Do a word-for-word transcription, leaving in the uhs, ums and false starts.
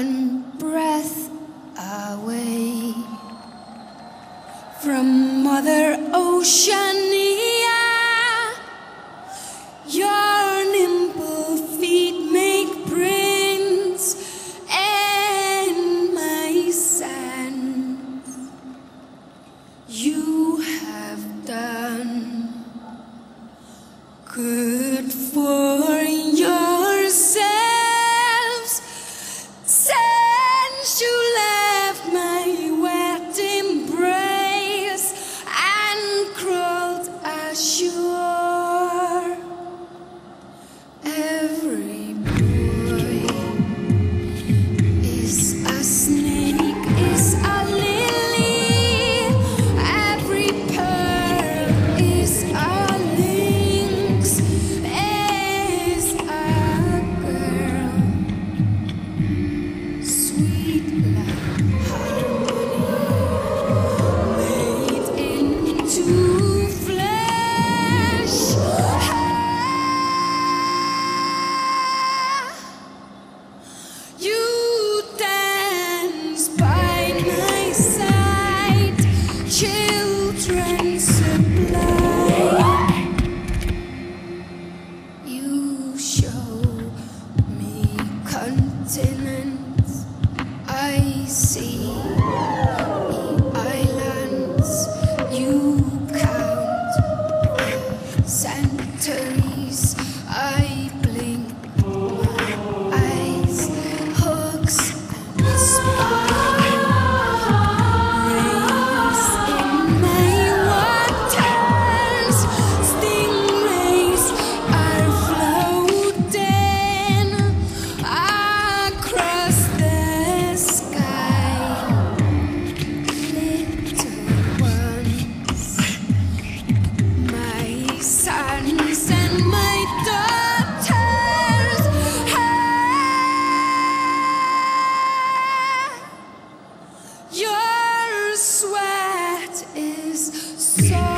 one breath away from Mother Oceania. Your nimble feet make prints in my sands. You have done good for yourselves since you left my wet embrace and crawled ashore. Every boy is a snake, is a lily. Every pearl is a lynx, is a girl. Sweet like harmony made into flesh. You dance by my side, children sublime. You show me continents, I see islands. You count centuries, I blink my eyes, hooks and spines in my waters. Stingrays are floating across the sky. Little ones, my sons and my daughters. Your sweat is so